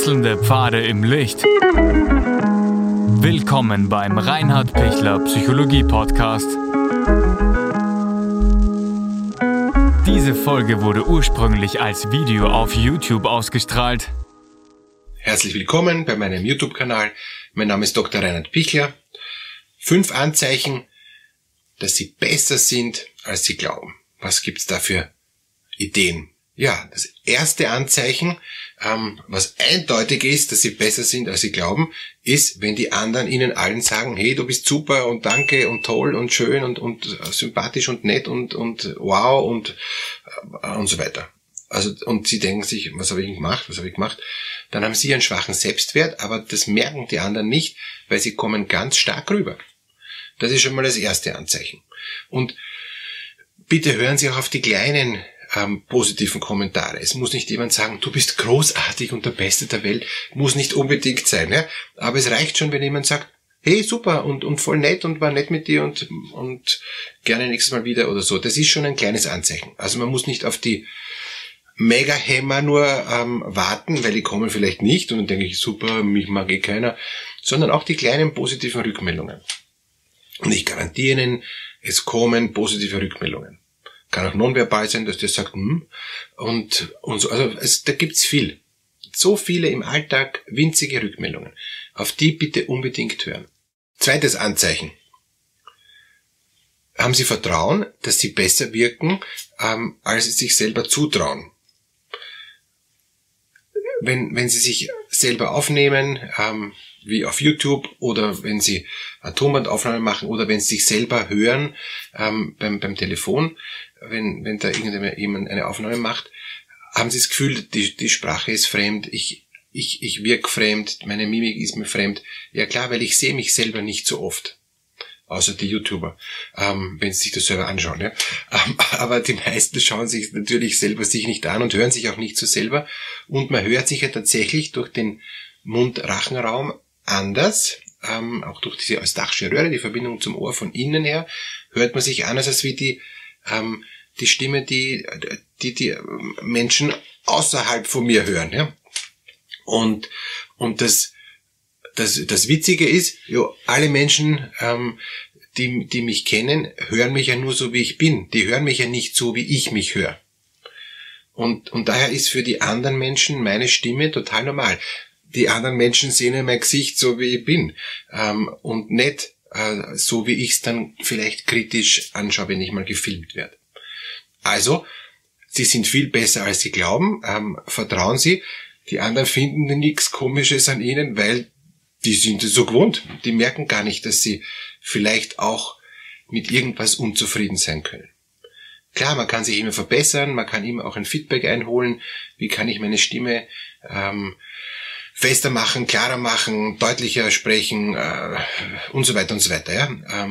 Wechselnde Pfade im Licht. Willkommen beim Reinhard Pichler Psychologie Podcast. Diese Folge wurde ursprünglich als Video auf YouTube ausgestrahlt. Herzlich willkommen bei meinem YouTube-Kanal. Mein Name ist Dr. Reinhard Pichler. 5 Anzeichen, dass Sie besser sind, als Sie glauben. Was gibt's da für Ideen? Ja, das erste Anzeichen, was eindeutig ist, dass Sie besser sind, als Sie glauben, ist, wenn die anderen Ihnen allen sagen, hey, du bist super und danke und toll und schön und sympathisch und nett und wow und so weiter. Also, und Sie denken sich, was habe ich gemacht? Dann haben Sie einen schwachen Selbstwert, aber das merken die anderen nicht, weil Sie kommen ganz stark rüber. Das ist schon mal das erste Anzeichen. Und bitte hören Sie auch auf die kleinen positiven Kommentare. Es muss nicht jemand sagen, du bist großartig und der Beste der Welt, muss nicht unbedingt sein. Ja? Aber es reicht schon, wenn jemand sagt, hey, super und voll nett und war nett mit dir und gerne nächstes Mal wieder oder so. Das ist schon ein kleines Anzeichen. Also man muss nicht auf die Mega-Hämmer nur warten, weil die kommen vielleicht nicht und dann denke ich, super, mich mag eh keiner, sondern auch die kleinen positiven Rückmeldungen. Und ich garantiere Ihnen, es kommen positive Rückmeldungen. Kann auch nonverbal sein, dass der sagt, und so. Also da gibt's viel. So viele im Alltag winzige Rückmeldungen. Auf die bitte unbedingt hören. Zweites Anzeichen. Haben Sie Vertrauen, dass Sie besser wirken, als Sie sich selber zutrauen? Wenn Sie sich selber aufnehmen, wie auf YouTube, oder wenn Sie Tonbandaufnahmen machen, oder wenn Sie sich selber hören beim Telefon, wenn da irgendjemand eine Aufnahme macht, haben Sie das Gefühl, die Sprache ist fremd, ich wirke fremd, meine Mimik ist mir fremd. Ja klar, weil ich sehe mich selber nicht so oft. Außer die YouTuber, wenn sie sich das selber anschauen. Ja? Aber die meisten schauen sich natürlich selber sich nicht an und hören sich auch nicht so selber. Und man hört sich ja tatsächlich durch den Mund-Rachenraum anders, auch durch diese eustachische Röhre, die Verbindung zum Ohr von innen her, hört man sich anders als wie die Stimme, die Menschen außerhalb von mir hören. Ja? Und das Witzige ist, ja, alle Menschen, die mich kennen, hören mich ja nur so, wie ich bin. Die hören mich ja nicht so, wie ich mich höre. Und daher ist für die anderen Menschen meine Stimme total normal. Die anderen Menschen sehen ja mein Gesicht so, wie ich bin. Und nicht so, wie ich es dann vielleicht kritisch anschaue, wenn ich mal gefilmt werde. Also, Sie sind viel besser, als Sie glauben. Vertrauen Sie. Die anderen finden nichts Komisches an Ihnen, weil die sind es so gewohnt. Die merken gar nicht, dass sie vielleicht auch mit irgendwas unzufrieden sein können. Klar, man kann sich immer verbessern, man kann immer auch ein Feedback einholen. Wie kann ich meine Stimme fester machen, klarer machen, deutlicher sprechen und so weiter und so weiter. Ja?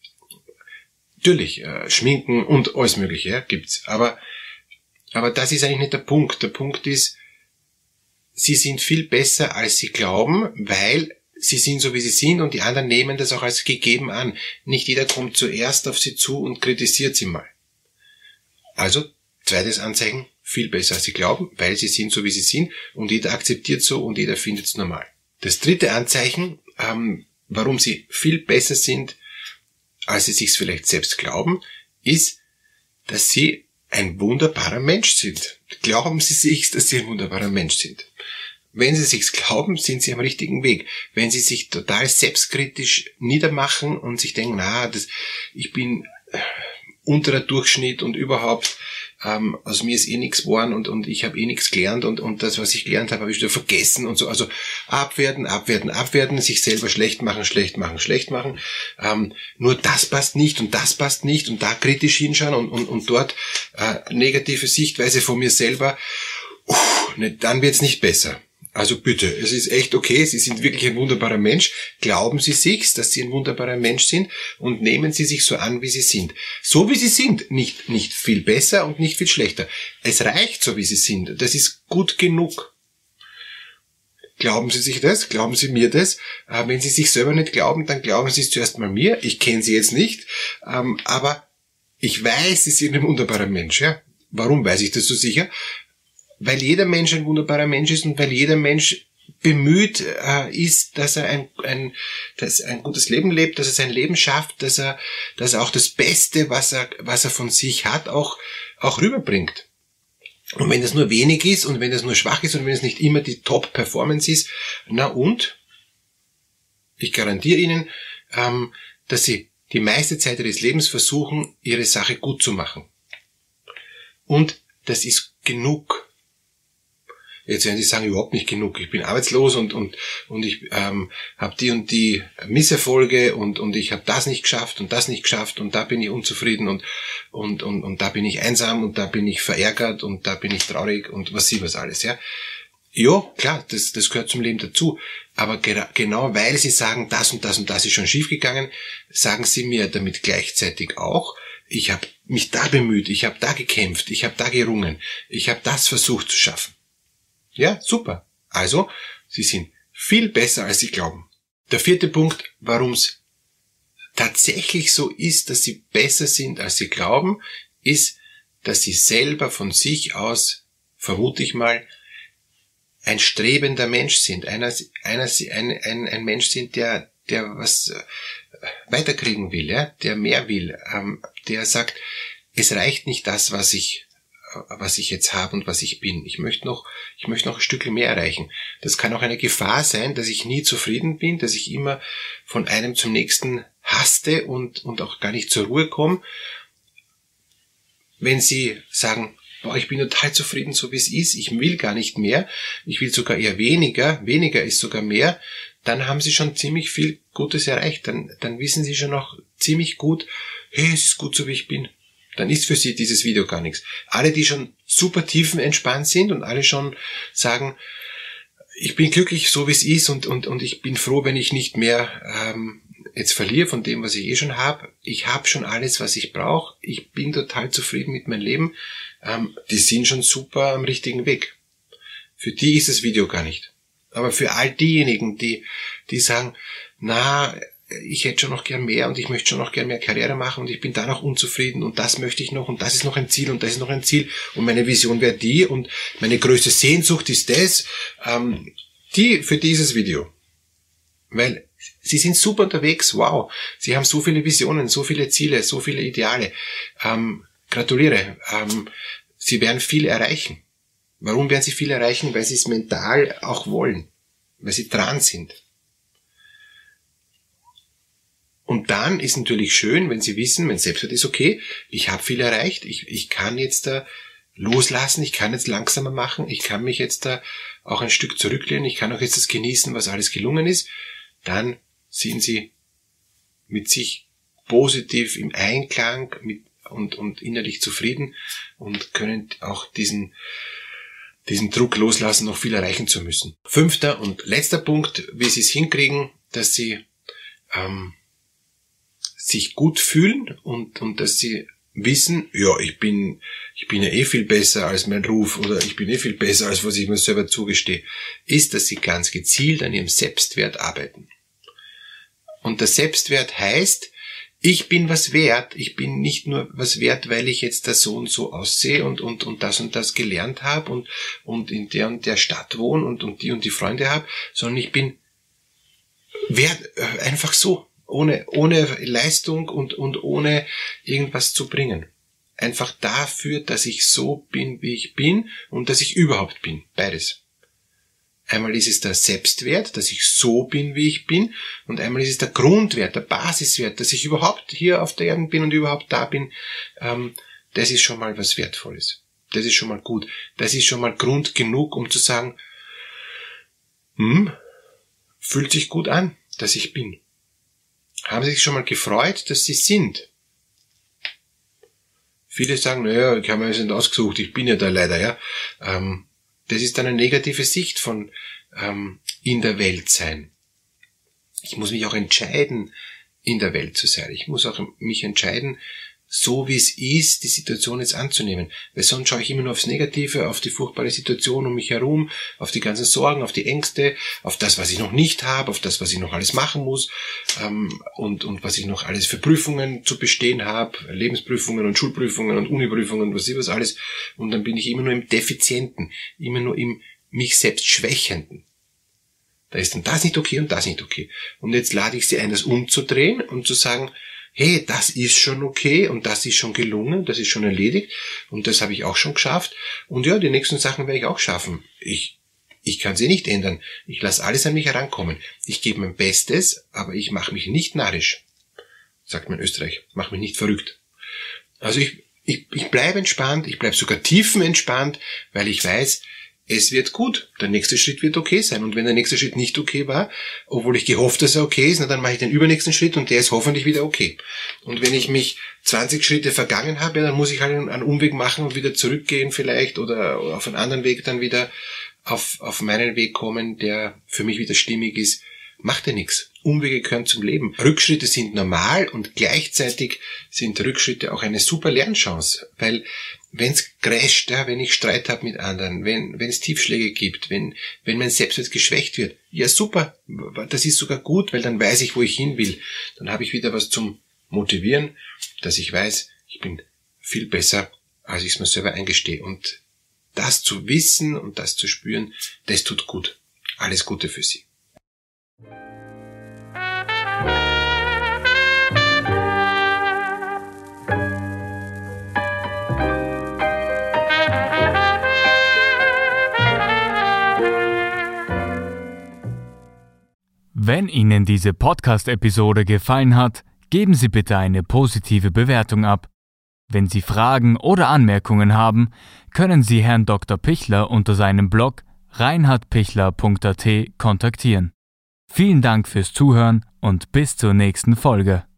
Natürlich, schminken und alles Mögliche, ja, gibt's. Aber das ist eigentlich nicht der Punkt. Der Punkt ist, Sie sind viel besser, als Sie glauben, weil Sie sind so, wie Sie sind, und die anderen nehmen das auch als gegeben an. Nicht jeder kommt zuerst auf Sie zu und kritisiert Sie mal. Also, zweites Anzeichen, viel besser, als Sie glauben, weil Sie sind so, wie Sie sind, und jeder akzeptiert so und jeder findet es normal. Das dritte Anzeichen, warum Sie viel besser sind, als Sie sich vielleicht selbst glauben, ist, dass Sie ein wunderbarer Mensch sind. Glauben Sie sich, dass Sie ein wunderbarer Mensch sind. Wenn Sie sich's glauben, sind Sie am richtigen Weg. Wenn Sie sich total selbstkritisch niedermachen und sich denken, ich bin unterer Durchschnitt und überhaupt, aus mir ist eh nichts geworden und ich habe eh nichts gelernt und das, was ich gelernt habe ich wieder vergessen und so. Also abwerten, sich selber schlecht machen. Nur das passt nicht und da kritisch hinschauen und dort negative Sichtweise von mir selber, dann wird's nicht besser. Also bitte, es ist echt okay, Sie sind wirklich ein wunderbarer Mensch. Glauben Sie sich, dass Sie ein wunderbarer Mensch sind, und nehmen Sie sich so an, wie Sie sind. So wie Sie sind, nicht viel besser und nicht viel schlechter. Es reicht so, wie Sie sind. Das ist gut genug. Glauben Sie sich das? Glauben Sie mir das? Wenn Sie sich selber nicht glauben, dann glauben Sie es zuerst mal mir. Ich kenne Sie jetzt nicht, aber ich weiß, Sie sind ein wunderbarer Mensch. Ja? Warum weiß ich das so sicher? Weil jeder Mensch ein wunderbarer Mensch ist und weil jeder Mensch bemüht ist, dass er ein gutes Leben lebt, dass er sein Leben schafft, dass er auch das Beste, was er von sich hat, auch rüberbringt. Und wenn das nur wenig ist und wenn das nur schwach ist und wenn es nicht immer die Top-Performance ist, ich garantiere Ihnen, dass Sie die meiste Zeit Ihres Lebens versuchen, Ihre Sache gut zu machen. Und das ist genug. Jetzt werden Sie sagen, überhaupt nicht genug. Ich bin arbeitslos und ich habe die und die Misserfolge und ich habe das nicht geschafft und das nicht geschafft und da bin ich unzufrieden und da bin ich einsam und da bin ich verärgert und da bin ich traurig und was alles, ja. Ja, klar, das gehört zum Leben dazu. Aber genau weil Sie sagen, das und das und das ist schon schiefgegangen, sagen Sie mir damit gleichzeitig auch, ich habe mich da bemüht, ich habe da gekämpft, ich habe da gerungen, ich habe das versucht zu schaffen. Ja, super. Also, Sie sind viel besser, als Sie glauben. Der 4. Punkt, warum es tatsächlich so ist, dass Sie besser sind, als Sie glauben, ist, dass Sie selber von sich aus, vermute ich mal, ein strebender Mensch sind. Ein Mensch sind, der was weiterkriegen will, ja, der mehr will, der sagt, es reicht nicht das, was ich jetzt habe und was ich bin. Ich möchte noch ein Stückchen mehr erreichen. Das kann auch eine Gefahr sein, dass ich nie zufrieden bin, dass ich immer von einem zum nächsten haste und auch gar nicht zur Ruhe komme. Wenn Sie sagen, ich bin total zufrieden, so wie es ist, ich will gar nicht mehr, ich will sogar eher weniger ist sogar mehr, dann haben Sie schon ziemlich viel Gutes erreicht. Dann wissen Sie schon noch ziemlich gut, hey, es ist gut, so wie ich bin. Dann ist für Sie dieses Video gar nichts. Alle, die schon super tiefenentspannt sind und alle schon sagen, ich bin glücklich, so wie es ist und ich bin froh, wenn ich nicht mehr jetzt verliere von dem, was ich schon habe. Ich habe schon alles, was ich brauche. Ich bin total zufrieden mit meinem Leben. Die sind schon super am richtigen Weg. Für die ist das Video gar nicht. Aber für all diejenigen, die sagen, ich hätte schon noch gern mehr und ich möchte schon noch gern mehr Karriere machen und ich bin da noch unzufrieden und das möchte ich noch und das ist noch ein Ziel und das ist noch ein Ziel und meine Vision wäre die und meine größte Sehnsucht ist das, für dieses Video. Weil Sie sind super unterwegs, wow. Sie haben so viele Visionen, so viele Ziele, so viele Ideale. Gratuliere. Sie werden viel erreichen. Warum werden Sie viel erreichen? Weil Sie es mental auch wollen. Weil Sie dran sind. Und dann ist natürlich schön, wenn Sie wissen, mein Selbstwert ist okay, ich habe viel erreicht, ich kann jetzt da loslassen, ich kann jetzt langsamer machen, ich kann mich jetzt da auch ein Stück zurücklehnen, ich kann auch jetzt das genießen, was alles gelungen ist, dann sind Sie mit sich positiv im Einklang und innerlich zufrieden und können auch diesen Druck loslassen, noch viel erreichen zu müssen. 5. und letzter Punkt, wie Sie es hinkriegen, dass Sie sich gut fühlen und dass Sie wissen, ja, ich bin ja eh viel besser als mein Ruf oder ich bin eh viel besser, als was ich mir selber zugestehe, ist, dass Sie ganz gezielt an Ihrem Selbstwert arbeiten. Und der Selbstwert heißt, ich bin was wert, ich bin nicht nur was wert, weil ich jetzt da so und so aussehe und das gelernt habe und in der und der Stadt wohne und die Freunde habe, sondern ich bin wert, einfach so, ohne Leistung und ohne irgendwas zu bringen. Einfach dafür, dass ich so bin, wie ich bin und dass ich überhaupt bin. Beides. Einmal ist es der Selbstwert, dass ich so bin, wie ich bin, und einmal ist es der Grundwert, der Basiswert, dass ich überhaupt hier auf der Erde bin und überhaupt da bin. Das ist schon mal was Wertvolles. Das ist schon mal gut. Das ist schon mal Grund genug, um zu sagen, fühlt sich gut an, dass ich bin. Haben Sie sich schon mal gefreut, dass Sie sind? Viele sagen, naja, ich habe mir das nicht ausgesucht, ich bin ja da leider, ja. Das ist eine negative Sicht von in der Welt sein. Ich muss mich auch entscheiden, in der Welt zu sein. Ich muss auch mich entscheiden, so wie es ist, die Situation jetzt anzunehmen. Weil sonst schaue ich immer nur aufs Negative, auf die furchtbare Situation um mich herum, auf die ganzen Sorgen, auf die Ängste, auf das, was ich noch nicht habe, auf das, was ich noch alles machen muss und was ich noch alles für Prüfungen zu bestehen habe, Lebensprüfungen und Schulprüfungen und Uniprüfungen und was alles. Und dann bin ich immer nur im Defizienten, immer nur im mich selbst Schwächenden. Da ist dann das nicht okay und das nicht okay. Und jetzt lade ich sie ein, das umzudrehen und zu sagen, hey, das ist schon okay und das ist schon gelungen, das ist schon erledigt und das habe ich auch schon geschafft. Und ja, die nächsten Sachen werde ich auch schaffen. Ich kann sie nicht ändern. Ich lasse alles an mich herankommen. Ich gebe mein Bestes, aber ich mache mich nicht narrisch, sagt man in Österreich. Mach mich nicht verrückt. Also ich bleibe entspannt, ich bleibe sogar tiefenentspannt, weil ich weiß, es wird gut. Der nächste Schritt wird okay sein. Und wenn der nächste Schritt nicht okay war, obwohl ich gehofft, dass er okay ist, dann mache ich den übernächsten Schritt und der ist hoffentlich wieder okay. Und wenn ich mich 20 Schritte vergangen habe, dann muss ich halt einen Umweg machen und wieder zurückgehen vielleicht oder auf einen anderen Weg dann wieder auf meinen Weg kommen, der für mich wieder stimmig ist. Macht ja nichts. Umwege gehören zum Leben. Rückschritte sind normal und gleichzeitig sind Rückschritte auch eine super Lernchance, weil wenn's crasht, ja, wenn ich Streit habe mit anderen, wenn es Tiefschläge gibt, wenn mein Selbstwert geschwächt wird, ja super, das ist sogar gut, weil dann weiß ich, wo ich hin will. Dann habe ich wieder was zum Motivieren, dass ich weiß, ich bin viel besser, als ich es mir selber eingestehe. Und das zu wissen und das zu spüren, das tut gut. Alles Gute für Sie. Wenn Ihnen diese Podcast-Episode gefallen hat, geben Sie bitte eine positive Bewertung ab. Wenn Sie Fragen oder Anmerkungen haben, können Sie Herrn Dr. Pichler unter seinem Blog reinhardpichler.at kontaktieren. Vielen Dank fürs Zuhören und bis zur nächsten Folge.